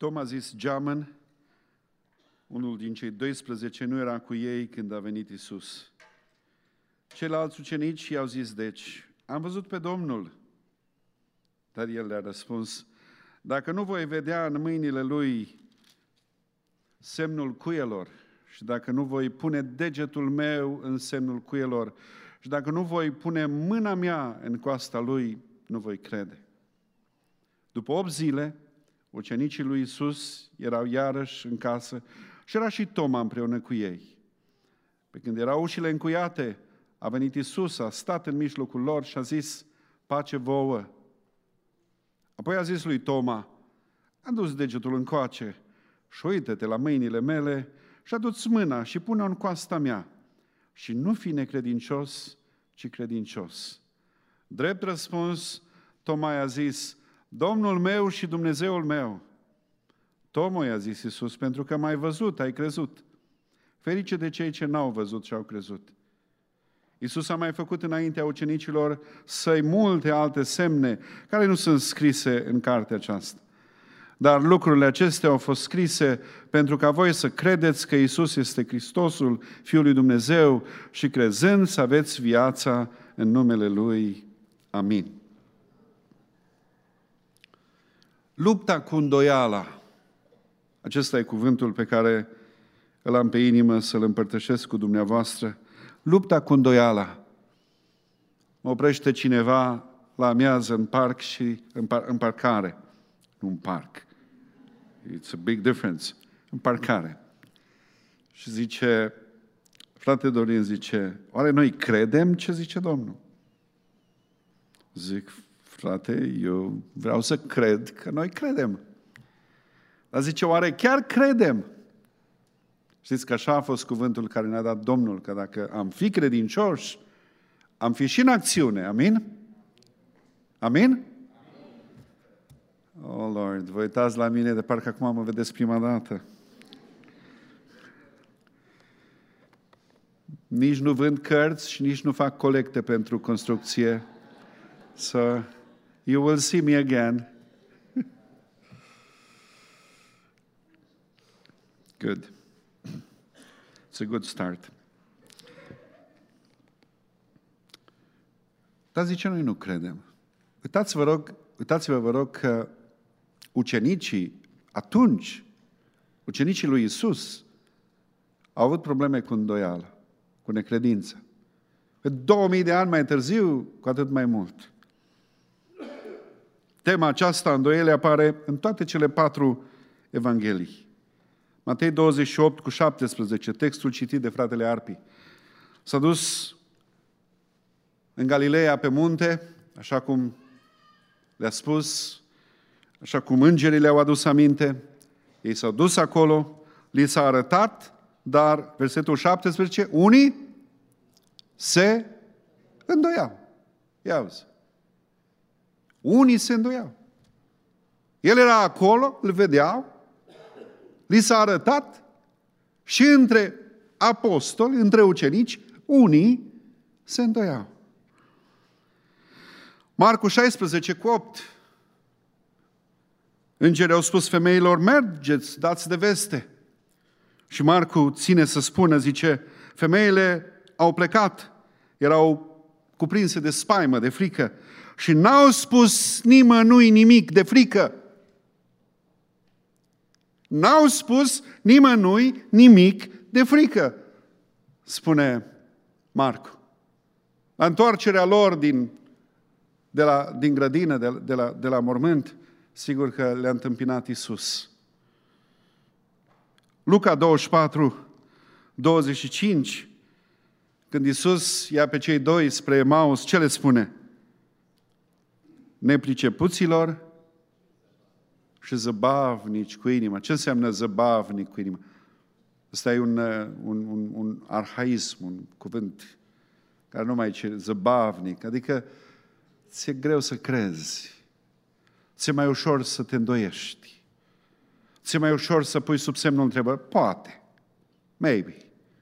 Toma a zis geamăn, unul din cei 12 nu era cu ei când a venit Iisus. Ceilalți ucenici i-au zis, deci, am văzut pe Domnul. Dar el le-a răspuns, dacă nu voi vedea în mâinile lui semnul cuielor și dacă nu voi pune degetul meu în semnul cuielor și dacă nu voi pune mâna mea în coasta lui, nu voi crede. După 8 zile, ucenicii lui Iisus erau iarăși în casă și era și Toma împreună cu ei. Pe când erau ușile încuiate, a venit Iisus, a stat în mijlocul lor și a zis, pace vouă. Apoi a zis lui Toma, a dus degetul încoace și uită-te la mâinile mele și adu-ți mâna și pune-o în coasta mea și nu fi necredincios, ci credincios. Drept răspuns, Toma i-a zis, Domnul meu și Dumnezeul meu. Toma i-a zis Iisus, pentru că m-ai văzut, ai crezut. Ferice de cei ce n-au văzut și au crezut. Iisus a mai făcut înaintea ucenicilor săi multe alte semne care nu sunt scrise în cartea aceasta. Dar lucrurile acestea au fost scrise pentru ca voi să credeți că Iisus este Hristosul, Fiul lui Dumnezeu și crezând să aveți viața în numele Lui. Amin. Lupta cu îndoiala. Acesta e cuvântul pe care îl am pe inimă să-l împărtășesc cu dumneavoastră. Lupta cu îndoiala. Mă oprește cineva la amiază în parc și în parcare. Nu în parc. It's a big difference. În parcare. Și zice, frate Dorin zice, oare noi credem ce zice Domnul? Zic, frate, eu vreau să cred că noi credem. Dar zice, oare chiar credem? Știți că așa a fost cuvântul care ne-a dat Domnul, că dacă am fi credincioși, am fi și în acțiune. Amin? Amin? Oh, Lord, vă uitați la mine de parcă acum mă vedeți prima dată. Nici nu vând cărți și nici nu fac colecte pentru construcție. So, you will see me again. Good. It's a good start. Dar zice, noi nu credem. Uitați-vă, vă rog, că ucenicii, atunci, ucenicii lui Iisus, au avut probleme cu îndoială, cu necredință. Pe 2000 de ani mai târziu, cu atât mai mult. Tema aceasta, îndoiele, apare în toate cele 4 evanghelii. Matei 28 cu 17, textul citit de fratele Arpi. S-a dus în Galileea pe munte, așa cum le-a spus, așa cum îngerii le-au adus aminte. Ei s-au dus acolo, li s-a arătat, dar, versetul 17, unii se îndoiau. Ia auzi. Unii se îndoiau. El era acolo, îl vedeau, li s-a arătat și între apostoli, între ucenici, unii se îndoiau. Marcu 16 cu 8. Îngerii au spus femeilor, mergeți, dați de veste. Și Marcu ține să spună, zice, femeile au plecat, erau cuprinse de spaimă, de frică și n-au spus nimănui nimic de frică. N-au spus nimănui nimic de frică, spune Marcu. La întoarcerea lor din grădină, de la mormânt, sigur că le-a întâmpinat Iisus. Luca 24, 25, când Iisus ia pe cei 2 spre Emaus, ce le spune? Nepricepuților și zăbavnici cu inima. Ce înseamnă zăbavnic cu inima? Ăsta e un arhaism, un cuvânt care nu mai e zăbavnic. Adică ți-e greu să crezi. Ți-e mai ușor să te îndoiești. Ți-e mai ușor să pui sub semnul întrebării. Poate. Maybe.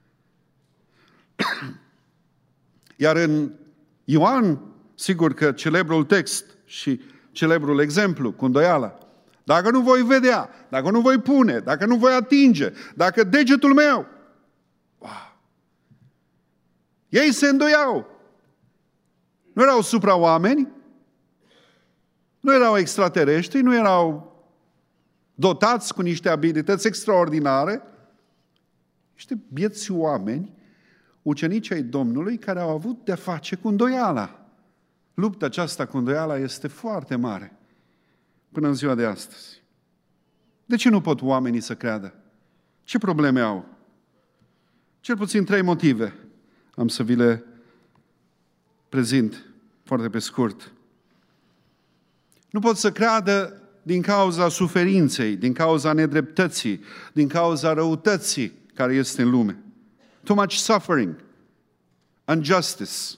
Iar în Ioan, sigur că celebrul text și celebrul exemplu cu îndoiala, dacă nu voi vedea, dacă nu voi pune, dacă nu voi atinge, dacă degetul meu... Wow. Ei se îndoiau. Nu erau supraoameni, nu erau extraterestri, nu erau dotați cu niște abilități extraordinare, niște bieți oameni, ucenici ai Domnului, care au avut de-a face cu îndoiala. Lupta aceasta cu îndoiala este foarte mare până în ziua de astăzi. De ce nu pot oamenii să creadă? Ce probleme au? Cel puțin 3 motive. Am să vi le prezint foarte pe scurt. Nu pot să creadă din cauza suferinței, din cauza nedreptății, din cauza răutății care este în lume. Too much suffering, injustice.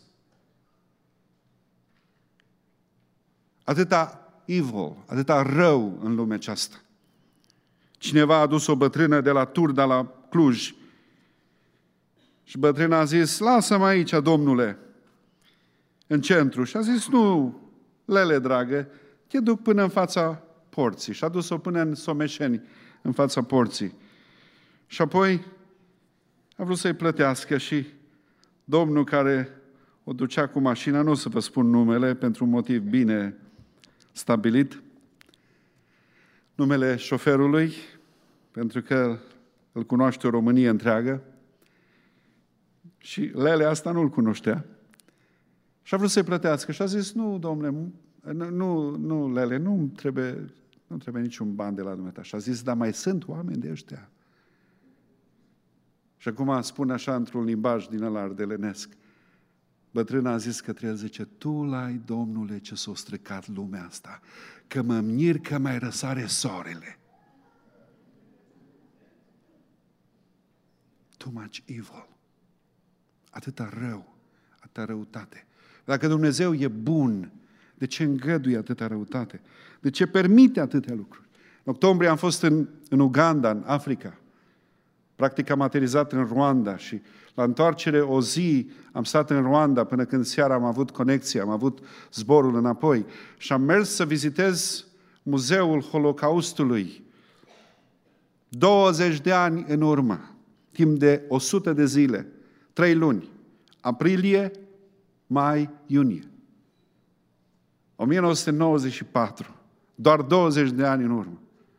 Atâta evil, atâta rău în lumea aceasta. Cineva a adus o bătrână de la Turda la Cluj și bătrâna a zis, lasă-mă aici, domnule, în centru. Și a zis, nu, lele dragă, te duc până în fața porții. Și a dus-o până în Someșeni, în fața porții. Și apoi a vrut să-i plătească și domnul care o ducea cu mașina, nu o să vă spun numele, pentru un motiv bine stabilit, numele șoferului, pentru că îl cunoaște o Românie întreagă, și lele asta nu-l cunoștea. Și a vrut să-i plătească și a zis, nu, domnule, nu, lele, nu trebuie niciun ban de la dumneata. Și a zis, dar mai sunt oameni de ăștia. Și acum spune așa într-un limbaj din ăla ardelenesc. Bătrâna a zis către el, zice, tu l-ai, Domnule, ce s-o stricat lumea asta, că mă mir că mai răsare soarele. Too much evil. Atâta rău, atâta răutate. Dacă Dumnezeu e bun, de ce îngăduie atâta răutate? De ce permite atâtea lucruri? În octombrie am fost în Uganda, în Africa. Practic am aterizat în Rwanda și la întoarcere o zi am stat în Rwanda până când seara am avut conexie, am avut zborul înapoi și am mers să vizitez Muzeul Holocaustului. 20 de ani în urmă, timp de 100 de zile, 3 luni, aprilie, mai, iunie. 1994, doar 20 de ani în urmă.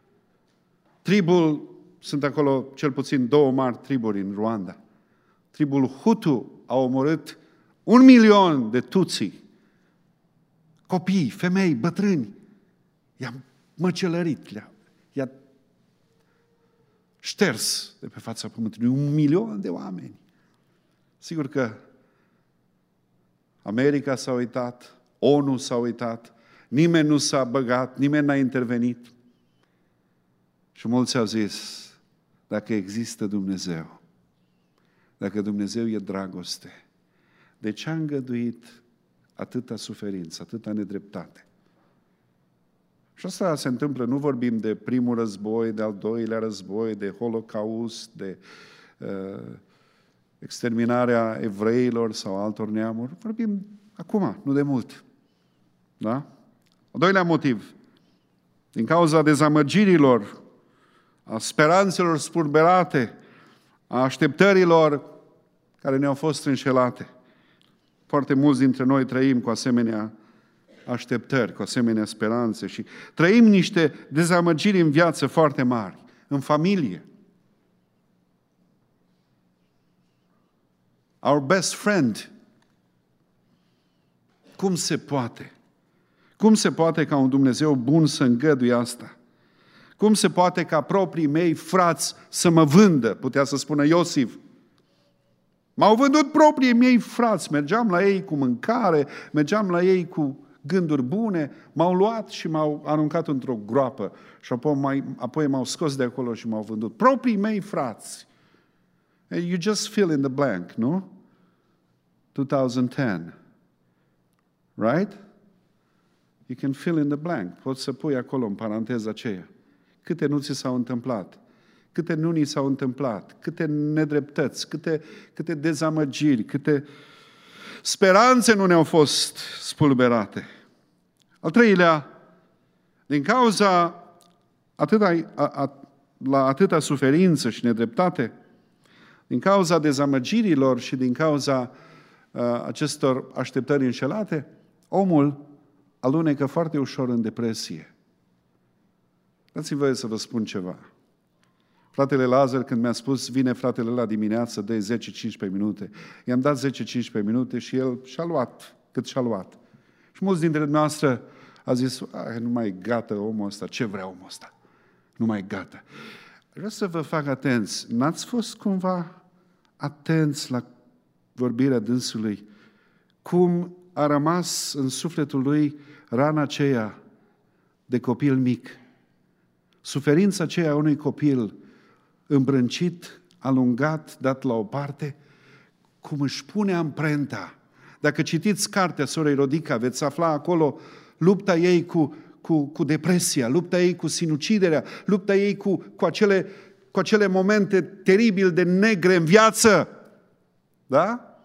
Sunt acolo cel puțin 2 mari triburi în Rwanda. Tribul Hutu a omorât 1 milion de Tutsi. Copii, femei, bătrâni. I-a măcelărit, i-a șters de pe fața pământului 1 milion de oameni. Sigur că America s-a uitat, ONU s-a uitat, nimeni nu s-a băgat, nimeni n-a intervenit. Și mulți au zis, dacă există Dumnezeu, dacă Dumnezeu e dragoste, de ce a îngăduit atâta suferință, atâta nedreptate? Și asta se întâmplă, nu vorbim de primul război, de al doilea război, de Holocaust, de exterminarea evreilor sau altor neamuri. Vorbim acum, nu de mult. Da? Al doilea motiv, din cauza dezamăgirilor, a speranțelor spulberate, a așteptărilor care ne-au fost înșelate. Foarte mulți dintre noi trăim cu asemenea așteptări, cu asemenea speranțe și trăim niște dezamăgiri în viață foarte mari, în familie. Our best friend. Cum se poate? Cum se poate ca un Dumnezeu bun să îngăduie asta? Cum se poate ca proprii mei frați să mă vândă? Putea să spună Iosif. M-au vândut proprii mei frați. Mergeam la ei cu mâncare, mergeam la ei cu gânduri bune, m-au luat și m-au aruncat într-o groapă și apoi m-au scos de acolo și m-au vândut. Proprii mei frați. You just fill in the blank, nu? 2010. Right? You can fill in the blank. Poți să pui acolo în paranteza aceea. Câte nu ți s-au întâmplat? Câte nu ni s-au întâmplat? Câte nedreptăți? Câte dezamăgiri? Câte speranțe nu ne-au fost spulberate? Al treilea, din cauza la atâta suferință și nedreptate, din cauza dezamăgirilor și din cauza acestor așteptări înșelate, omul alunecă foarte ușor în depresie. Dați-mi voie să vă spun ceva. Fratele Lazar, când mi-a spus, vine fratele la dimineață, dă 10-15 minute, i-am dat 10-15 minute și el și-a luat cât și-a luat. Și mulți dintre noastre a zis, nu mai e gata omul ăsta, ce vrea omul ăsta? Nu mai e gata. Vreau să vă fac atenți, n-ați fost cumva atenți la vorbirea dânsului, cum a rămas în sufletul lui rana aceea de copil mic, suferința aceea a unui copil îmbrâncit, alungat, dat la o parte, cum își pune amprenta. Dacă citiți cartea sorei Rodica, veți afla acolo lupta ei cu depresia, lupta ei cu sinuciderea, lupta ei cu acele momente teribil de negre în viață. Da?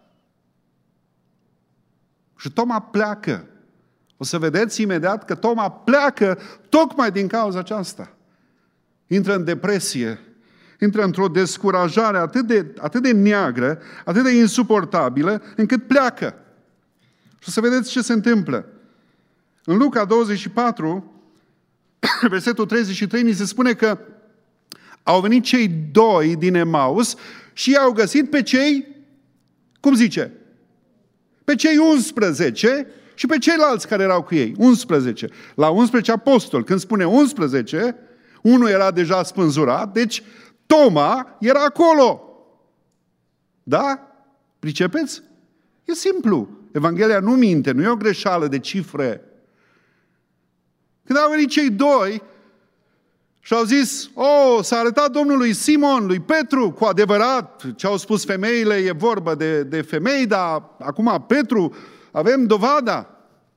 Și Toma pleacă. O să vedeți imediat că Toma pleacă tocmai din cauza aceasta. Intră în depresie, intră într-o descurajare atât de neagră, atât de insuportabilă, încât pleacă. Și o să vedeți ce se întâmplă. În Luca 24, versetul 33, ni se spune că au venit cei doi din Emaus și i-au găsit pe cei, cum zice? Pe cei 11 și pe ceilalți care erau cu ei. 11. La 11 apostoli. Când spune 11, unul era deja spânzurat, deci Toma era acolo. Da? Pricepeți? E simplu. Evanghelia nu minte, nu e o greșeală de cifre. Când au venit cei doi și au zis, s-a arătat Domnului Simon, lui Petru, cu adevărat, ce au spus femeile e vorba de femei, dar acum Petru, avem dovada.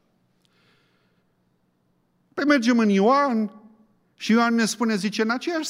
Păi mergem în Ioan și Ioan ne spune, zice, în aceeași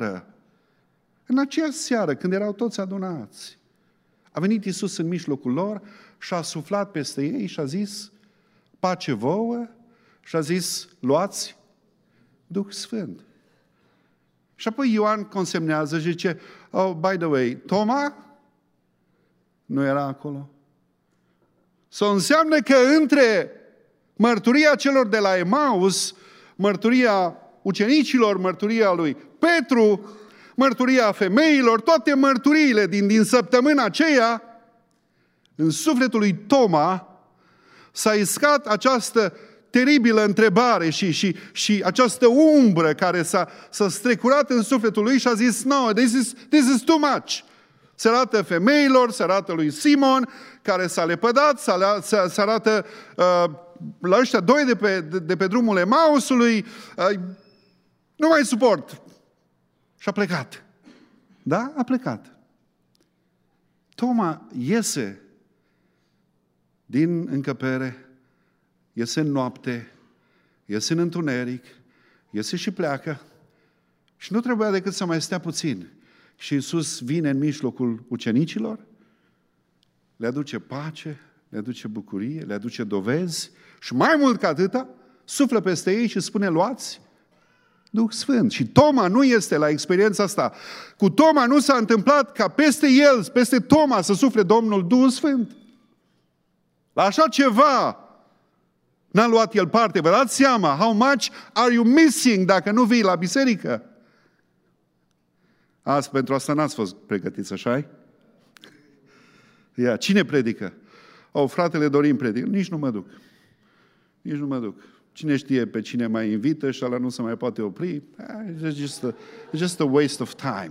seară, când erau toți adunați, a venit Iisus în mijlocul lor și a suflat peste ei și a zis, pace vouă, și a zis, luați Duh Sfânt. Și apoi Ioan consemnează și zice, by the way, Toma nu era acolo. Înseamnă că între mărturia celor de la Emaus, mărturia ucenicilor, mărturia lui Petru, mărturia femeilor, toate mărturiile din săptămâna aceea, în sufletul lui Toma s-a iscat această teribilă întrebare și această umbră care s-a strecurat în sufletul lui și a zis, no, this is too much. Se arată femeilor, se arată lui Simon, care s-a lepădat, se arată la ăștia doi de pe drumul Emausului, nu mai suport. Și a plecat. Da? A plecat. Toma iese din încăpere, iese în noapte, iese în întuneric, iese și pleacă. Și nu trebuia decât să mai stea puțin. Și Iisus vine în mijlocul ucenicilor, le aduce pace, le aduce bucurie, le aduce dovezi și mai mult ca atâta, suflă peste ei și spune, luați Duh Sfânt. Și Toma nu este la experiența asta. Cu Toma nu s-a întâmplat ca peste el, peste Toma să sufle Domnul Duhul Sfânt. La așa ceva n-a luat el parte. Vă dați seama, how much are you missing dacă nu vii la biserică? Azi, pentru asta n-ați fost pregătiți, așa-i? Ia, cine predică? Fratele Dorin predică. Nici nu mă duc. Cine știe pe cine mai invită și ăla nu se mai poate opri? It's just a waste of time.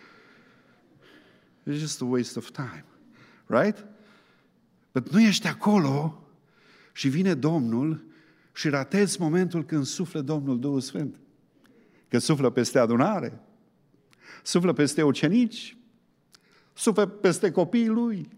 It's just a waste of time. Right? But nu ești acolo și vine Domnul și ratezi momentul când suflă Domnul Duhul Sfânt. Că suflă peste adunare, suflă peste ucenici, suflă peste copiii lui.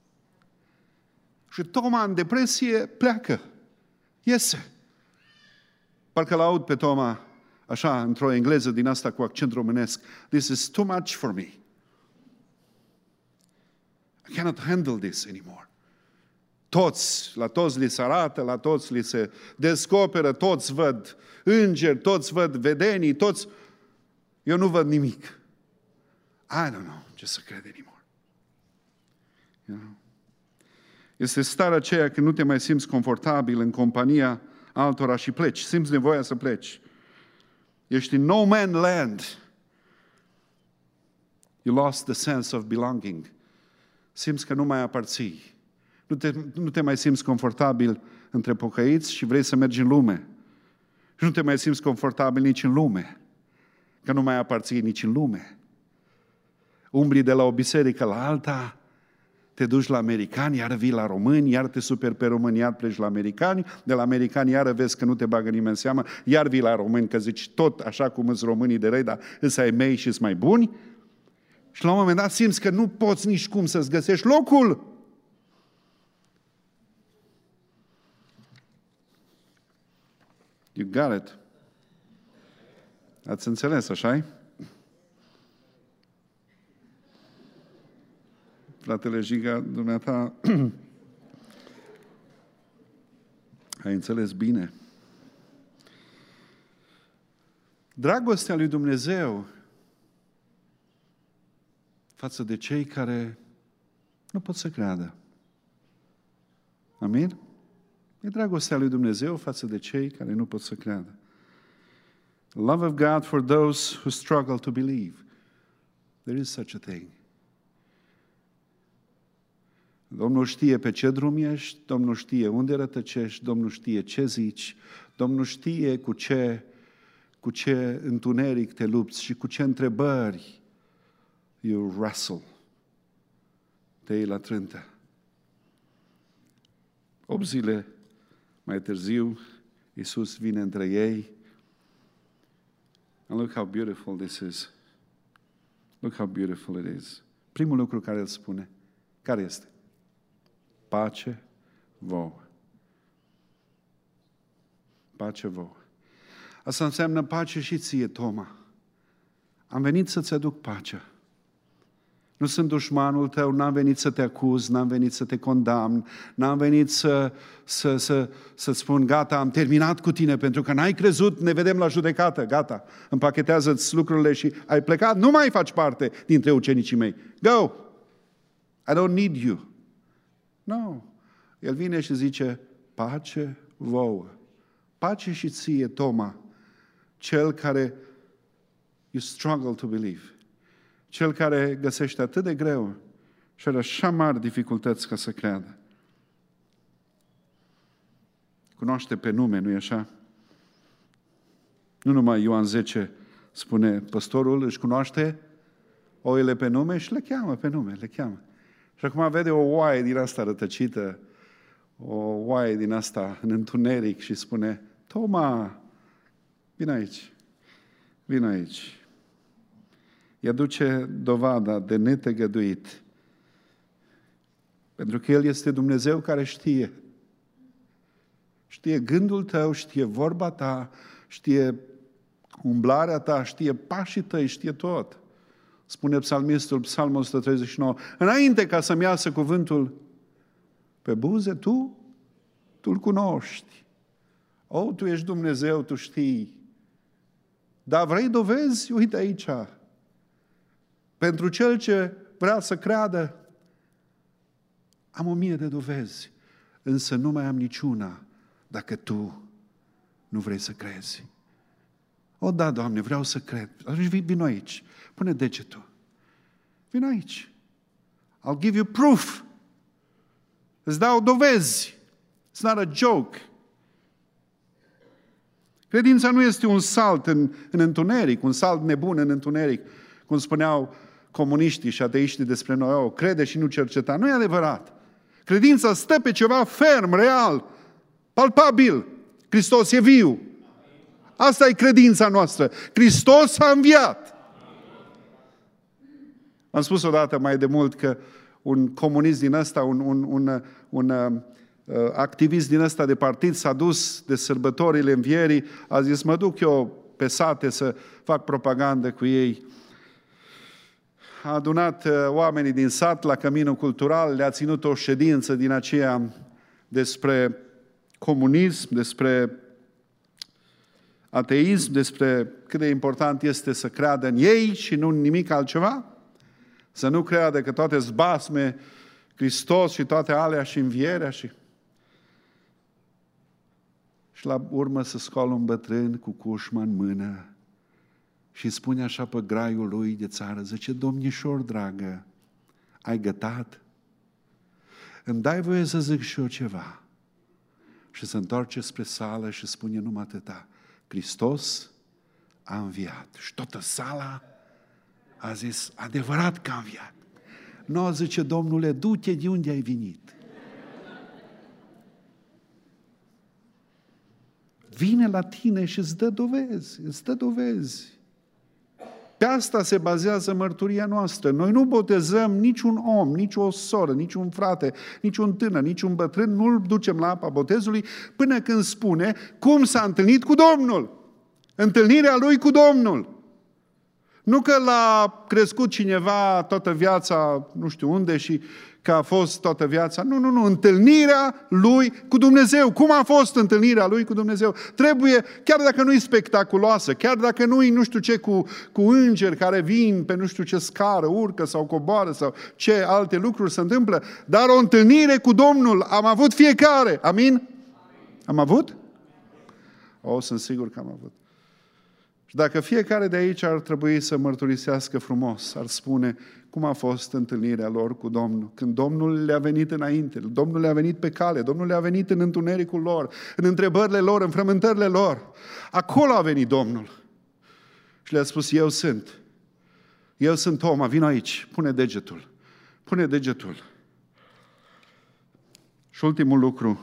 Și Toma în depresie pleacă, iese. Parcă l-aud pe Toma, așa, într-o engleză din asta cu accent românesc. This is too much for me. I cannot handle this anymore. La toți li se arată, la toți li se descoperă, toți văd îngeri, toți văd vedenii, toți... Eu nu văd nimic. I don't know ce să cred anymore. You know? Este starea aceea când nu te mai simți confortabil în compania altora și pleci. Simți nevoia să pleci. Ești în no man land. You lost the sense of belonging. Simți că nu mai aparții. Nu te mai simți confortabil între pocăiți și vrei să mergi în lume. Și nu te mai simți confortabil nici în lume. Că nu mai aparții nici în lume. Umbli de la o biserică la alta, te duci la americani, iar vii la români, iar te superi pe români, iar pleci la americani, de la americani iar vezi că nu te bagă nimeni în seamă, iar vii la români, că zici tot așa cum îți românii de răi, dar îți ai mei și îți mai buni. Și la un moment dat simți că nu poți nici cum să-ți găsești locul. You got it. Ați înțeles, așa-i? Fratele Giga, dumneata, ai înțeles bine. Dragostea lui Dumnezeu față de cei care nu pot să creadă. Amin? E dragostea lui Dumnezeu față de cei care nu pot să creadă. Love of God for those who struggle to believe. There is such a thing. Domnul știe pe ce drum ești, Domnul știe unde rătăcești, Domnul știe ce zici, Domnul știe cu ce întuneric te lupți și cu ce întrebări you wrestle. Te iei la trântă. 8 zile mai târziu, Iisus vine între ei. And look how beautiful this is. Look how beautiful it is. Primul lucru care îl spune, care este? Pace vouă. Pace vouă. Asta înseamnă pace și ție, Toma. Am venit să-ți aduc pacea. Nu sunt dușmanul tău, n-am venit să te acuz, n-am venit să te condamn, n-am venit să-ți spun, gata, am terminat cu tine, pentru că n-ai crezut, ne vedem la judecată, gata, împachetează-ți lucrurile și ai plecat, nu mai faci parte dintre ucenicii mei. Go! I don't need you. No. El vine și zice, pace vouă. Pace și ție, Toma, cel care you struggle to believe. Cel care găsește atât de greu și are așa mari dificultăți ca să creadă. Cunoaște pe nume, nu-i așa? Nu numai Ioan 10 spune, păstorul își cunoaște oile pe nume și le cheamă pe nume, le cheamă. Și acum vede o oaie din asta rătăcită, o oaie din asta în întuneric și spune, Toma, vino aici, vino aici. îi aduce dovada de netăgăduit. Pentru că El este Dumnezeu care știe. Știe gândul tău, știe vorba ta, știe umblarea ta, știe pașii tăi, știe tot. Spune psalmistul, Psalmul 139, înainte ca să-mi iasă cuvântul pe buze, tu-L cunoști. O, Tu ești Dumnezeu, Tu știi. Dar vrei dovezi? Uite aici. Pentru cel ce vrea să creadă, am 1000 de dovezi, însă nu mai am niciuna dacă Tu nu vrei să crezi. O, da, Doamne, vreau să cred. Atunci vino aici. Pune degetul. Vino aici. I'll give you proof. Îți dau dovezi. It's not a joke. Credința nu este un salt în întuneric, un salt nebun în întuneric, cum spuneau comuniștii și ateiștii despre noi. O, crede și nu cerceta. Nu e adevărat. Credința stă pe ceva ferm, real, palpabil. Hristos e viu. Asta e credința noastră. Hristos a înviat. Am spus odată mai de mult că un comunist din ăsta, un activist din ăsta de partid s-a dus de sărbătorile învierii, a zis, mă duc eu pe sate să fac propagandă cu ei. A adunat oamenii din sat la Căminul Cultural, le-a ținut o ședință din aceea despre comunism, despre ateism, despre cât de important este să creadă în ei și nu în nimic altceva, să nu creadă că toate zbasme, Hristos și toate alea și învierea și la urmă să scoală un bătrân cu cușma în mână și spune așa pe graiul lui de țară, zice, domnișor dragă, ai gătat? Îmi dai voie să zic și eu ceva? Și se întoarce spre sală și spune numai atâta, Hristos a înviat. Și toată sala a zis, adevărat că a înviat. Nu, zice, Domnule, du-te de unde ai venit. Vine la tine și îți dă dovezi. Pe asta se bazează mărturia noastră. Noi nu botezăm niciun om, nici o soră, nici un frate, nici un tânăr, nici un bătrân, nu-l ducem la apa botezului până când spune cum s-a întâlnit cu Domnul. Întâlnirea lui cu Domnul. Nu că l-a crescut cineva toată viața, nu știu unde, și că a fost toată viața. Nu. Întâlnirea lui cu Dumnezeu. Cum a fost întâlnirea lui cu Dumnezeu? Trebuie, chiar dacă nu e spectaculoasă, chiar dacă nu e nu știu ce cu îngeri care vin pe nu știu ce scară, urcă sau coboară sau ce alte lucruri se întâmplă, dar o întâlnire cu Domnul am avut fiecare. Amin? Am avut? Sunt sigur că am avut. Și dacă fiecare de aici ar trebui să mărturisească frumos, ar spune cum a fost întâlnirea lor cu Domnul. Când Domnul le-a venit înainte, Domnul le-a venit pe cale, Domnul le-a venit în întunericul lor, în întrebările lor, în frământările lor. Acolo a venit Domnul. Și le-a spus, eu sunt Toma, vino aici, pune degetul. Și ultimul lucru,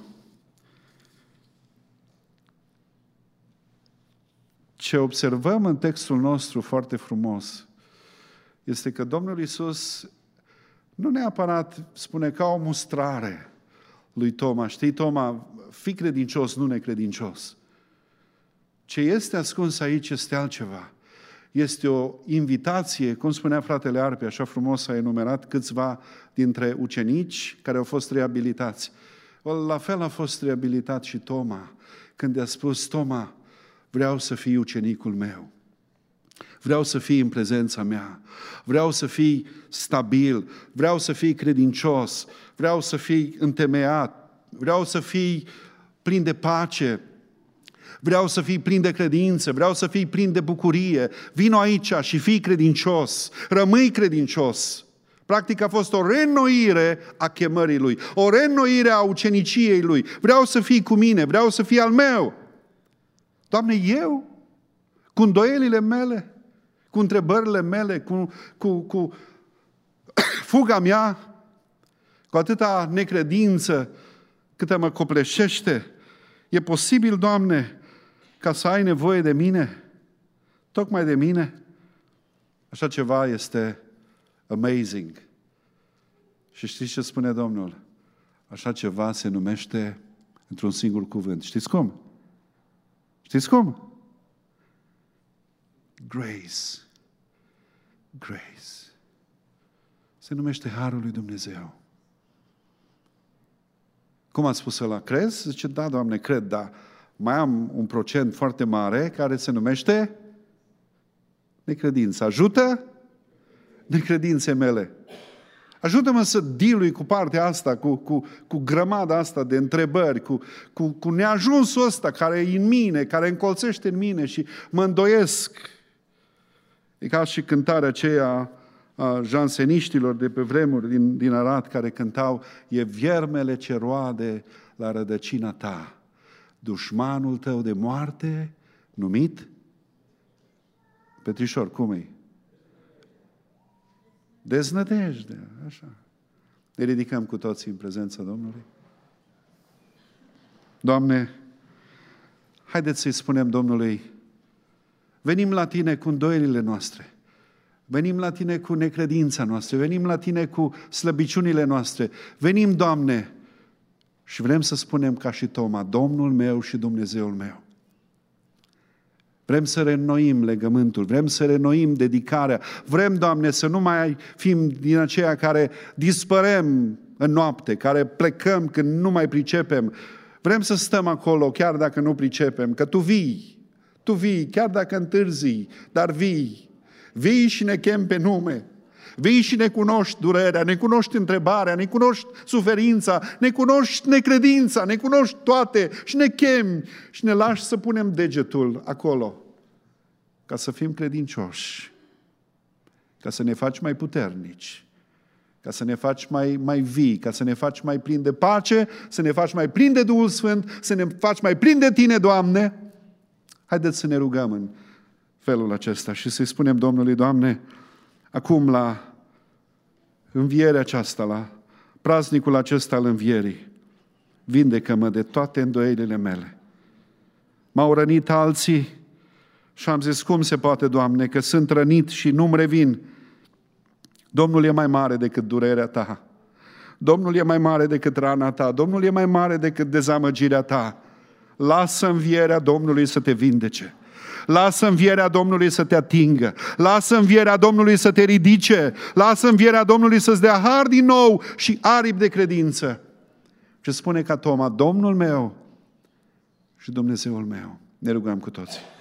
ce observăm în textul nostru foarte frumos este că Domnul Iisus nu neapărat spune ca o mustrare lui Toma, știi, Toma, fii credincios, nu necredincios. Ce este ascuns aici este altceva. Este o invitație, cum spunea fratele Arpe, așa frumos a enumerat câțiva dintre ucenici care au fost reabilitați. La fel a fost reabilitat și Toma, când i-a spus, Toma, vreau să fii ucenicul meu. Vreau să fii în prezența mea. Vreau să fii stabil. Vreau să fii credincios. Vreau să fii întemeiat. Vreau să fii plin de pace. Vreau să fii plin de credință. Vreau să fii plin de bucurie. Vino aici și fii credincios. Rămâi credincios. Practic a fost o reînnoire a chemării lui. O reînnoire a uceniciei lui. Vreau să fii cu mine. Vreau să fii al meu. Doamne, eu, cu îndoielile mele, cu întrebările mele, cu fuga mea, cu atâta necredință câtă mă copleșește, e posibil, Doamne, ca să ai nevoie de mine? Tocmai de mine? Așa ceva este amazing. Și știți ce spune Domnul? Așa ceva se numește într-un singur cuvânt. Știți cum? Știți cum? Grace. Se numește Harul lui Dumnezeu. Cum ați spus ăla? Crezi? Zice, da, Doamne, cred, dar mai am un procent foarte mare care se numește necredință. Ajută necredințe mele. Ajută-mă să deal cu partea asta, cu grămada asta de întrebări, cu neajunsul ăsta care e în mine, care încolțește în mine și mă îndoiesc. E ca și cântarea aceea a janseniștilor de pe vremuri din Arad care cântau, e viermele ce roade la rădăcina ta, dușmanul tău de moarte numit? Petrișor, cum e? Deznădejde, așa. Ne ridicăm cu toții în prezența Domnului. Doamne, haideți să-i spunem Domnului, venim la Tine cu îndoielile noastre, venim la Tine cu necredința noastră, venim la Tine cu slăbiciunile noastre, venim, Doamne, și vrem să spunem ca și Toma, Domnul meu și Dumnezeul meu. Vrem să reînnoim legământul, vrem să reînnoim dedicarea, vrem, Doamne, să nu mai fim din aceia care dispărem în noapte, care plecăm când nu mai pricepem. Vrem să stăm acolo, chiar dacă nu pricepem, că Tu vii, chiar dacă întârzii, dar vii. Vii și ne chem pe nume. Vii și ne cunoști durerea, ne cunoști întrebarea, ne cunoști suferința, ne cunoști necredința, ne cunoști toate și ne chemi și ne lași să punem degetul acolo ca să fim credincioși, ca să ne faci mai puternici, ca să ne faci mai vii, ca să ne faci mai plini de pace, să ne faci mai plini de Duhul Sfânt, să ne faci mai plini de Tine, Doamne. Haideți să ne rugăm în felul acesta și să-i spunem Domnului: Doamne, acum la învierea aceasta, la praznicul acesta al învierii, vindecă-mă de toate îndoielile mele. M-au rănit alții și am zis: cum se poate, Doamne, că sunt rănit și nu-mi revin? Domnul e mai mare decât durerea ta. Domnul e mai mare decât rana ta. Domnul e mai mare decât dezamăgirea ta. Lasă învierea Domnului să te vindece. Lasă învierea Domnului să te atingă. Lasă învierea Domnului să te ridice. Lasă învierea Domnului să-ți dea har din nou și aripi de credință. Și spune ca Toma: Domnul meu și Dumnezeul meu. Ne rugăm cu toții.